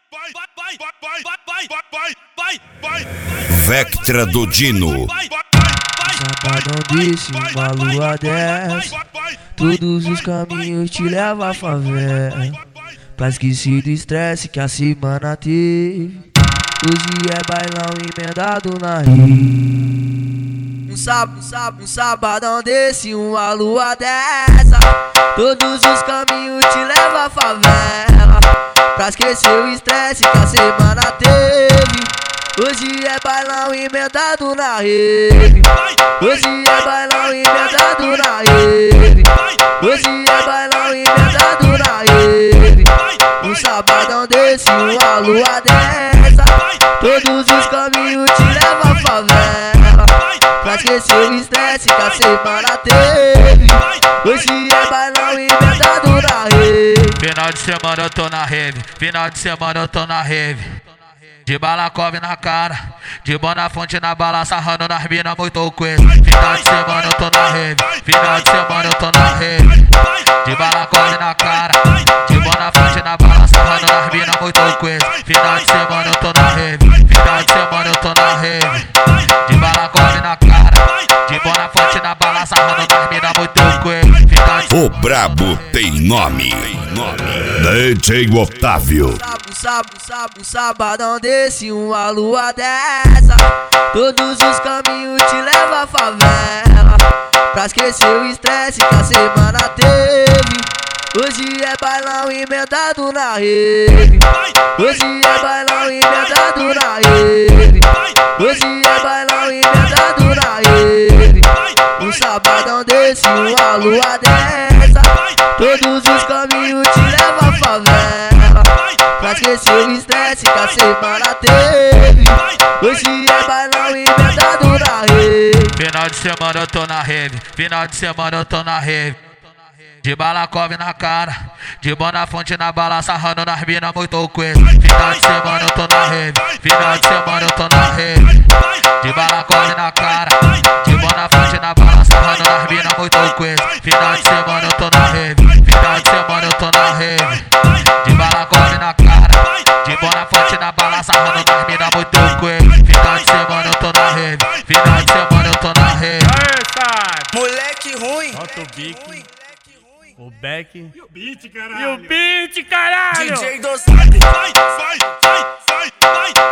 Vectra do Dino. Sabadão desse, uma lua dessa, todos os caminhos te levam à favela, pra esquecer do estresse que a semana teve. Hoje é bailão emendado na rede. Um sabadão desse, uma lua dessa, todos os caminhos te levam à favela, pra esquecer o estresse que a semana teve. Hoje é bailão emendado na rede. Hoje é bailão emendado na rede. Hoje é bailão emendado na rede. Um sabadão desse, uma lua dessa, todos os caminhos te levam à favela, pra esquecer o estresse que a semana teve. Hoje é bailão emendado na rede. Final de semana eu tô na rave, final de semana eu tô na rave. De balacove na cara, de Bonafonte na bala, sarrando nas mina muito coisa. Final de semana eu tô na rave, final de semana eu tô na rave. De balacove na cara, de Bonafonte na bala, sarrando nas mina muito coisa. Final de semana eu tô na rave, final de semana eu tô na rave. De balacove na cara, de Bonafonte na bala, sarrando nas mina muito coisa. O brabo tem nome. DJ Otávio. Sabadão desse, uma lua dessa, todos os caminhos te levam à favela, pra esquecer o estresse que a semana teve. Hoje é bailão emendado na rede. Hoje é bailão emendado na rede. Hoje é bailão emendado na rede. Um sabadão desse, uma lua dessa, todos os caminhos te levam à favela, pra esquecer o estresse que a semana teve. Hoje é bailão emendado na rede. Final de semana eu tô na rave, final de semana eu tô na rave. De balacove na cara, de Bonafonte na bala, sarrando nas mina muito coisa. Final de semana eu tô na rave, final de semana eu tô na rave. De balacove na cara, de Bonafonte na bala, sarrando nas mina muito coisa. Final de semana eu tô na rave, final de semana eu tô na rave. De balacove na cara, de Bonafonte na bala, sarrando nas mina muito coisa. Final de semana eu tô na rave, final de semana eu tô na rave. Moleque ruim. Solta o bico, o back e o beat, caralho. E o beat, caralho. DJ Dosado. Vai.